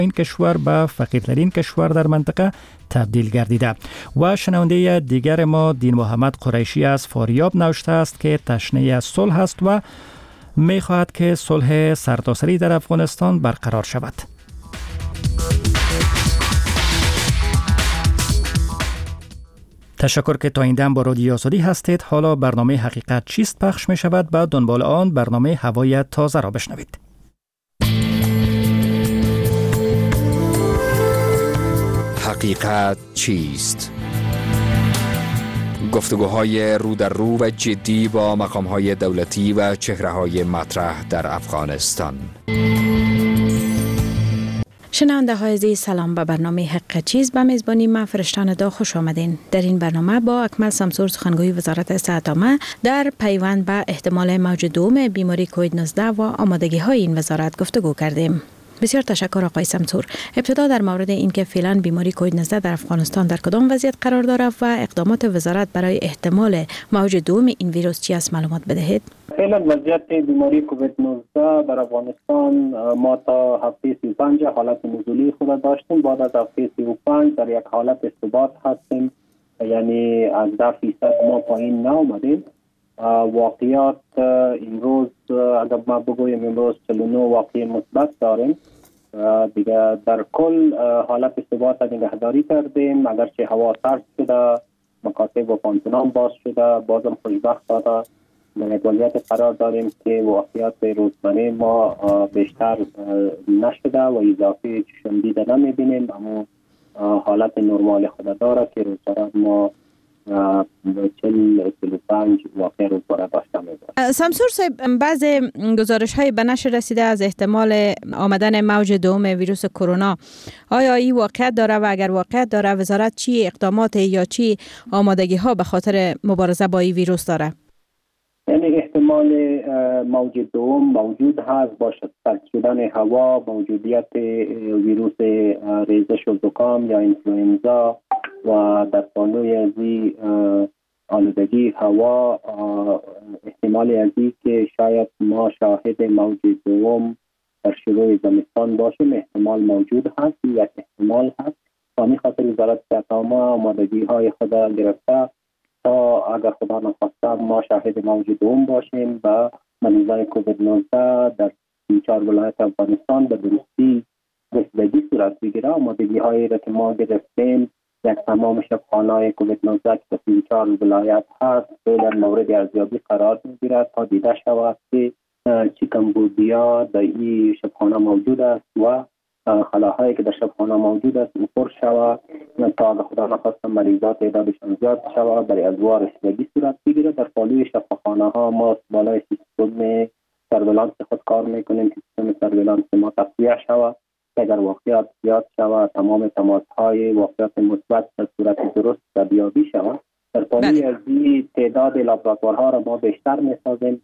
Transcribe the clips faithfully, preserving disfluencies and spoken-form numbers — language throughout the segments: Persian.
این کشور به فقیرترین کشور در منطقه تبدیل گردیده. و شنونده دیگر ما دین محمد قریشی از فاریاب نوشته است که تشنه صلح است و می خواهد که صلح سرتاسری در افغانستان برقرار شود. تشکر که تا این دم با رادیو آزادی هستید. حالا برنامه حقیقت چیست پخش می شود و دنبال آن برنامه هوای تازه را بشنوید. حقیقت چیست؟ گفتگوهای رو در رو و جدی با مقامهای دولتی و چهره‌های مطرح در افغانستان. شنونده های عزیز، سلام. به برنامه حقیقت چیست به میزبانی من فرشتان دا خوش آمدین. در این برنامه با اکمل سمسور، سخنگوی وزارت صحت عامه، در پیوند به احتمال موج دوم بیماری کووید نوزده و آمادگی های این وزارت گفتگو کردیم. بسیار تشکر آقای سمسور. ابتدا در مورد اینکه فعلا بیماری کووید نوزده در افغانستان در کدام وضعیت قرار دارد و اقدامات وزارت برای احتمال موج دوم این ویروس چی است معلومات بدهید. فعلا وضعیت بیماری کووید نوزده در افغانستان ما تا هفته سی و پنج حالت نزولی خود داشتیم. بعد از هفته سی و پنج در یک حالت ثبات هستیم، یعنی از ده فیصد ما پایین نآمدیم. واقعیات امروز اگر ما بگویم امروز چهل و نه واقعی مثبت داریم. دیگه در کل حالت ثبات نگهداری کردیم، اگرچه هوا سرد شده، مکاتب و پانتونان باز شده، بازم خوشبختانه در یک وضعیت قرار داریم که واقعیت روزمره ما بیشتر نشده و اضافه چشم دیده نمیبینیم، اما حالت نرمال خود داره که روزمره ما چهل و پنج واقع روزمره داشته می‌باشیم. سمسور صاحب، بعض گزارش های به نشر رسیده از احتمال آمدن موج دوم ویروس کرونا، آیا این واقعیت داره و اگر واقعیت داره وزارت چی اقدامات یا چی آمادگی ها به خاطر مبارزه با این ویروس داره؟ یعنی احتمال موج دوم موجود هست، با سرد شدن هوا، موجودیت ویروس ریزش و زکام یا اینفلوئنزا و در پانوی ازی آلودگی هوا، احتمال ازی که شاید ما شاهد موج دوم در شروع زمستان باشیم احتمال موجود هست. یک احتمال هست و می خاطر وزارت صحت عامه آمادگی های خود گرفته تا اگر خدا نخواسته ما شاهد موج دوم باشیم و مریضای کووید نوزده در سی و چهار ولایت افغانستان به درستی رسیدگی صورت بگیره. آمادگی هایی را که ما گرفتیم، یک تمام شفاخانه‌های کووید نوزده که سی و چهار ولایت هست فعلا مورد ارزیابی قرار میگیرد تا دیده شود که چی کمبودیا در این شفاخانه موجود است و خلاهایی که در شفاخانه موجود است پر شود تا اگر خدا نخواسته مریضات تعدادشان زیاد شود برای ادوار رسیدگی صورت بگیره. در پالوی شفاخانه ها ما بالای سیستم سرویلانس خود کار میکنیم که سیستم سرویلانس ما تقویه شود. اگر واقعیت زیاد شود تمام تماس های واقعیت مثبت در صورت درست ردیابی شود. در پالوی ازی تعداد لابراتوارها را ما بیشتر میسازیم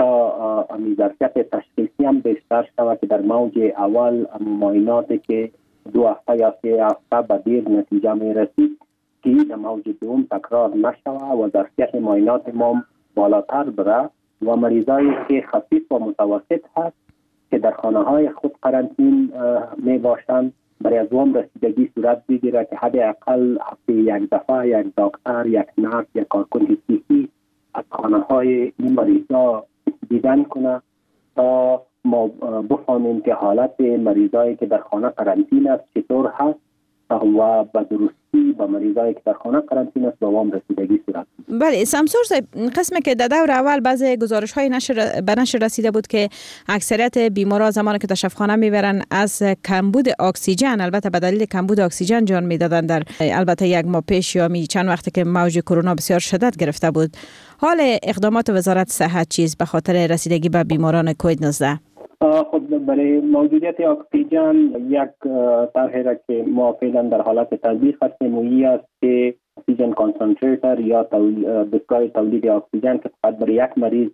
تا ظرفیت تشخیصی هم بیشتر شود که در موج اول معایناتی که دو هفته یا سه هفته به دیر نتیجه می رسید که در موج دوم تکرار نشود و ظرفیت معاینات ما بالاتر بره و مریضایی که خفیف و متوسط هست که در خانه های خود قرنطین می باشند برای از وام رسیدگی صورت بگیره که حداقل هفته یک دفعه یک دکتر، یک نرس، یک کارکن حقیقی از خانه های این مریضا دیدن کنه تا ما بفهمیم که حالت مریضایی که در خانه قرنطین است چطور هست و به درستی به مریضایی که در خانه قرنطین است با وام رسیدگی صورت. بله سمسور صاحب، قسمی که در دور اول بعضی گزارش های نشر به نشر رسیده بود که اکثریت بیمارا زمانی که در شفاخانه میبرن از کمبود اکسیژن، البته به دلیل کمبود اکسیژن جان میدادن در البته یک ماه پیش یا می چند وقتی که موج کرونا بسیار شدت گرفته بود. حال اقدامات وزارت صحت چیست به خاطر رسیدگی به بیماران کووید نوزده؟ خود برای موجودیت اکسیژن یک طرحی را که ما فعلا در حالت تطبیق هستیم و این است که اکسیژن کانسنتریتر یا دستگاه تولید اکسیژن که فقط برای یک مریض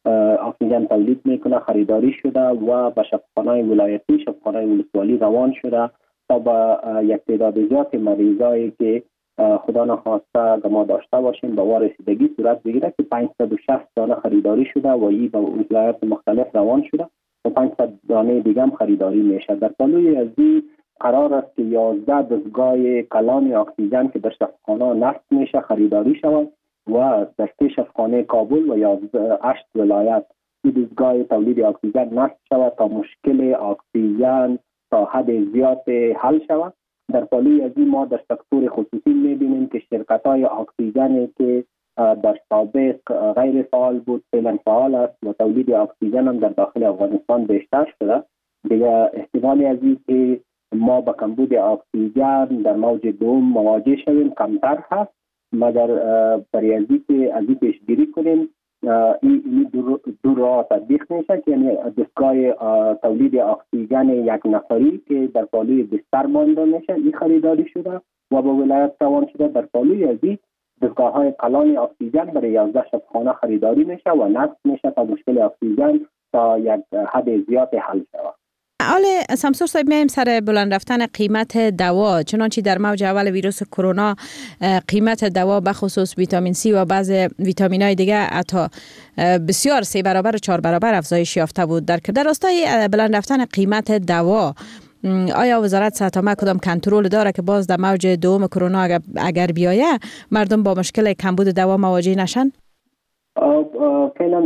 اکسیژن تولید میکنه خریداری شده و به شفاخانه‌های ولایتی، شفاخانه‌های ولسوالی روان شده تا به یک تعداد زیاد مریضایی که خدا نخواسته که ما داشته باشیم به وار رسیدگی صورت بگیره که پانصد و شصت دانه خریداری شده و این به ولایات مختلف روان شده و پانصد دانه دیگه هم خریداری میشه. در پالوی ازی قرار است که یازده دستگاه کلان اکسیژن که در شفاخانه نصب میشه خریداری شود و در سه شفاخانه کابل و یازده هشت ولایت این دستگاه تولید اکسیژن نصب شود تا مشکل اکسیژن تا حد زیاد حل شود. در پالوی از این ما در سکتور خصوصی میبینیم که شرکت های اکسیژنی که در سابق غیر فعال بود فعلا فعال است و تولید اکسیژن هم در داخل افغانستان بیشتر شده. دیگه احتمالی از این که ما با کمبود اکسیژن در موج دوم مواجه شویم کمتر هست، مگر برای ازی که از این پیشگیری کنیم این این دو, دو راه تطبیق میشه که یعنی دستگاه تولید اکسیژن یک نفری که در پالوی بستر مانده میشه این خریداری شده و به ولایت توان شده. در پالوی از این دستگاه های کلان اکسیژن برای یازده شفاخانه خریداری میشه و نصب میشه تا مشکل اکسیژن تا یک حد زیاد حل شود. آله سمسور صاحب، میم سر بلند رفتن قیمت دوا، چنانچه در موج اول ویروس کرونا قیمت دوا به خصوص ویتامین سی و بعض ویتامین های دیگه حتی بسیار سه برابر و چهار برابر افزایش یافته بود. در در راستای بلند رفتن قیمت دوا آیا وزارت صحت عامه کدام کنترل داره که باز در موج دوم کرونا اگر, اگر بیایه مردم با مشکل کمبود دوا مواجه نشن؟ فعلا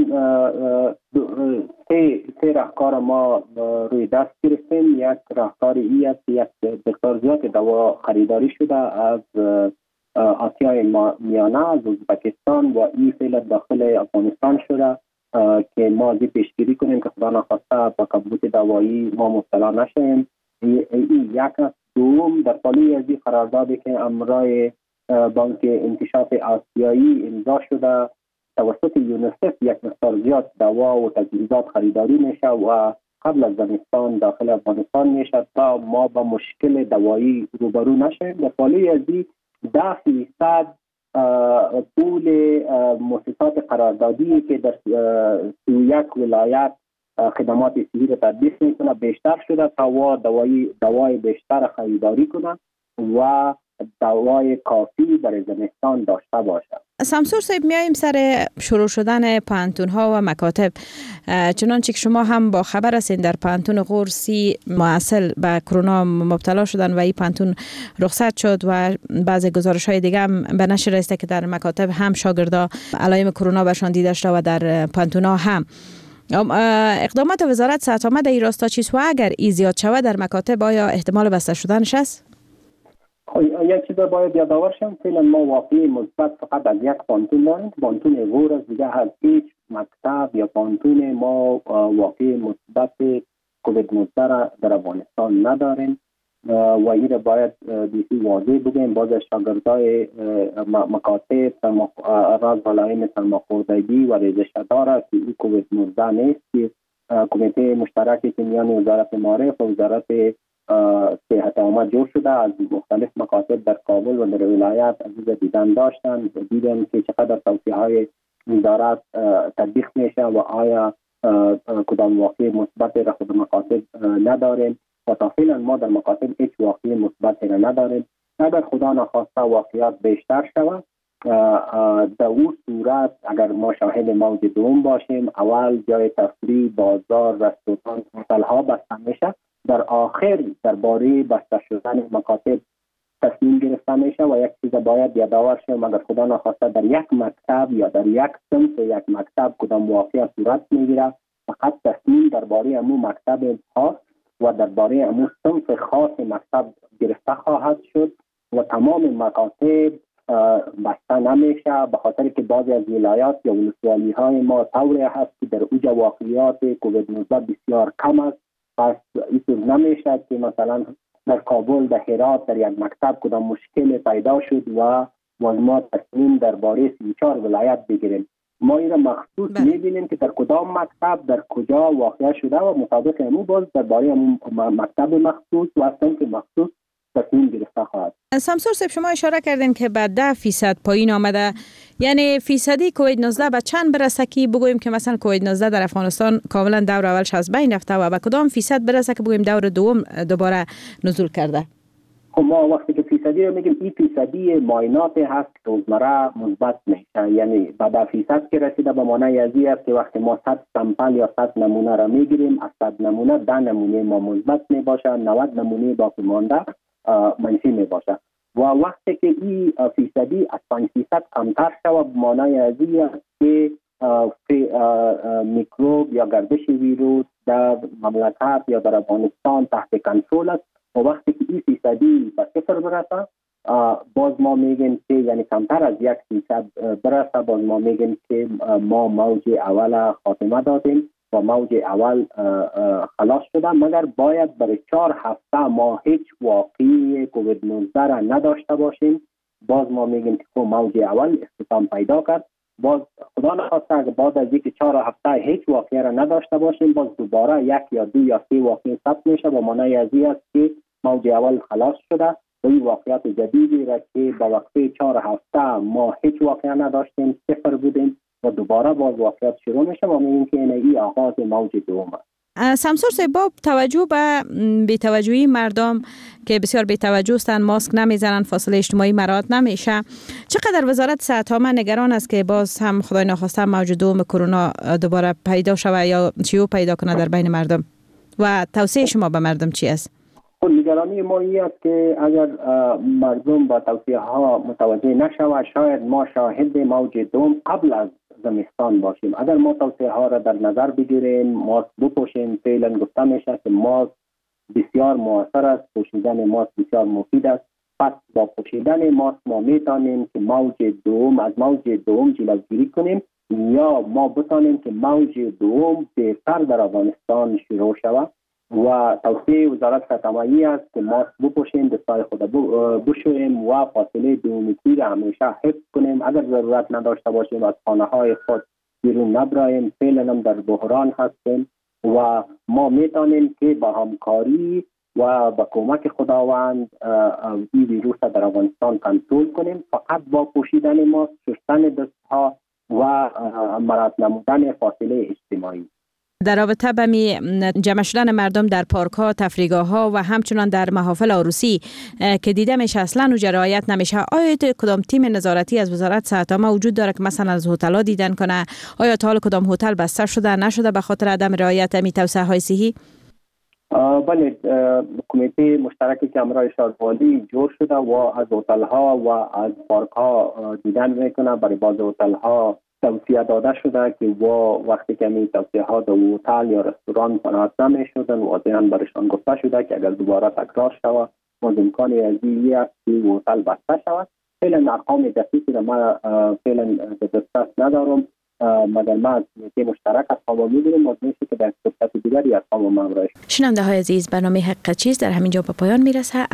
سه سه راهکار ما روی دست گرفتیم. یک راهکار ای است یک مقدار زیاد دوا خریداری شده از آسیای میانه، از ازبکستان و این فعلا داخل افغانستان شده که ما از پیشگیری کنیم که خدا نخواسته با کمبود دوایی ما مبتلا نشیم. این یک است. دوم، در پالوی از این قراردادی که امرای بانک انکشاف آسیایی امضا شده توسط یونیسف یک مقدار زیاد دوا و تجهیزات خریداری میشه و قبل از زمستان داخل افغانستان میشه تا ما با مشکل دوایی روبرو نشیم. در پالوی از این ده فیصد پول مؤسسات قراردادی که در سی و یک ولایت خدمات صحی را تطبیق میکنه بیشتر شده تا و دوایی دوای بیشتر خریداری کنه و دوای کافی برای زمستان داشته باشه. سمسور صاحب، میاییم سر شروع شدن پانتون ها و مکاتب. چنانچه که شما هم با خبر هستین در پانتون قرسی معاصل به کرونا مبتلا شدن و این پانتون رخصت شد و بعضی گزارش های دیگه هم به نشر رسیده که در مکاتب هم شاگردا علائم کرونا برشان دیده شده و در پانتون ها هم. اقدامات وزارت صحت عامه در این راستا چیست و اگر ای زیاد شود در مکاتب آیا احتمال بسته شدنش است؟ یک چیز باید یادآور شم، فعلا ما واقعی مثبت فقط از یک پانتون داریم، پانتون غور از دیگه از هیچ مکتب یا پانتون ما واقعی مثبت کووید نوزده را در افغانستان نداریم و این را باید بیسی واضح بگیم. باز شاگردای مکاتب راز علائم سرماخوردگی و ریزش داره که این کووید نوزده نیست که کمیته مشترکی که میان وزارت معارف و وزارت صحت عامه جور شده از مختلف مکاتب در کابل و در ولایت عزیز دیدن داشتن، دیدن که چقدر توصیه های وزارت تطبیق میشه و آیا کدام واقعی مثبت را خود مکاتب نداریم و تا فعلا ما در مکاتب هیچ واقعی مثبت را نداریم. اگر خدا نخواسته واقعیات بیشتر شود در اون صورت اگر ما شاهد موج دوم باشیم، اول جای تفریح، بازار، رستوران، هتل ها بسته میشه، در آخر درباره بسته شدن مکاتب تصمیم گرفته میشه و یک چیز باید یادآور شیم، اگر خدا نخواسته در یک مکتب یا در یک صنف یک مکتب کدام واقعه صورت میگیره، فقط تصمیم درباره امو مکتب هاست و درباره امو صنف خاص مکتب گرفته خواهد شد و تمام مکاتب بسته نمیشه، به خاطر که بعضی از ولایات یا ولسوالی های ما طوری هست که در اوج واقعیات کووید نوزده بسیار کم است. پس این نمیشه که مثلا در کابل، در هرات، در یک مکتب کدام مشکل پیدا شد و ما تصمیم درباره سی و چهار ولایت بگیریم. ما این را مخصوص میبینیم که در کدام مکتب در کجا واقع شده و مطابق امو باز درباره مکتب مخصوص و صنف مخصوص تصمیم گرفته خواهد. سمسور صاحب، شما اشاره کردین که بعد ده فیصد پایین آمده، یعنی فیصدی کووید نوزده به چند برسه که بگوییم که مثلا کووید نوزده در افغانستان کاملا دور اولش از بین رفته و به کدام فیصد برسه که بگوییم دور دوم دوباره نزول کرده؟ خب ما وقتی که فیصدی رو میگیم این فیصدی معایناتی هست که روزمره مثبت میشه، یعنی به ده فیصد که رسیده به معنای ازی است که وقتی ما صد سامپل یا صد نمونه را میگیریم از صد نمونه ده نمونه ما مثبت میباشه، نود نمونه باقی مانده منفی میباشه و وقتی که این فیصدی از پنج فیصد کمتر شود به معنای ازی است که میکروب یا گردش ویروس در مملکت یا در افغانستان تحت کنترل است و وقتی که این فیصدی به صفر برسه باز ما میگیم که یعنی کمتر از یک فیصد برسه باز ما میگیم که ما موج اول خاتمه دادیم و موج اول خلاص شده، مگر باید برای چهار هفته ما هیچ واقعی کووید نوزده را نداشته باشیم. باز ما میگیم که موج اول اختتام پیدا کرد، باز خدا نخواسته اگر بعد از اینکه چهار هفته هیچ واقعی را نداشته باشیم باز دوباره یک یا دو یا سه واقعی ثبت میشه و معنای از این است که موج اول خلاص شده و این واقعیت جدیدی را که با وقفه چهار هفته ما هیچ واقعی نداشتیم، صفر بودیم و دوباره باز واقعیت شروع میشه و میگیم که این آغاز موج دوم است. سمسور صاحب، با توجه به بی‌توجهی مردم که بسیار بی‌توجه هستند، ماسک نمیزنند، فاصله اجتماعی مراعات نمیشه، چقدر وزارت صحت عامه نگران است که باز هم خدای ناخواسته موج دوم کرونا دوباره پیدا شود یا شیوع پیدا کنه در بین مردم و توصیه شما به مردم چی است؟ نگرانی ما این است که اگر مردم با توصیه ها متوجه نشود شاید ما شاهد موج دوم قبل از زمستان باشیم. اگر ما توصیه ها را در نظر بگیریم، ماسک بپوشیم، فعلا گفته میشه که ماسک بسیار مؤثر است، پوشیدن ماسک بسیار مفید است، پس با پوشیدن ماسک ما میتونیم که موج دوم از موج دوم جلوگیری کنیم یا ما بتانیم که موج دوم بهتر در افغانستان شروع شود. و توصیه وزارت صحت عامه است که ماسک بپوشیم، دستای خود بشوییم و فاصله دو متری را همیشه حفظ کنیم. اگر ضرورت نداشته باشیم از خانه های خود بیرون نبراییم، فعلا هم در بحران هستیم و ما میتونیم که با همکاری و با کمک خداوند این ویروس را در افغانستان کنترل کنیم، فقط با پوشیدن ماسک، شستن دستها و مراعات نمودن فاصله اجتماعی. در رابطه با جمع شدن مردم در پارک ها، تفریحگاه ها و همچنان در محافل عروسی که دیده میشه اصلا و رعایت نمیشه، آیا کدام تیم نظارتی از وزارت صحت عامه وجود داره که مثلا از هتل ها دیدن کنه؟ آیا تا حالا کدام هتل بسته شده نشده به خاطر عدم رعایت می توصیه های صحی؟ بله، کمیته مشترکی که امرای شهرداری جور شده و از هتل ها و از پارک ها دیدن میکنه. برای بعض هتل ها توصیه داده شده که و وقتی که می توصیه ها در هتل یا رستوران قناعت نمیشدن و واضحاً برشان گفته شده که اگر دوباره تکرار شود باز امکانی از این است که هتل بسته شود. فعلا ارقام دقیقی را ما فعلا به دسترس ندارم، مگر ما از کمیته مشترک ارقام میگیریم و میشه که در فرصت دیگری ارقام ما امرای. شنونده های عزیز، برنامه حق چیز در همین جا به پایان میرسه.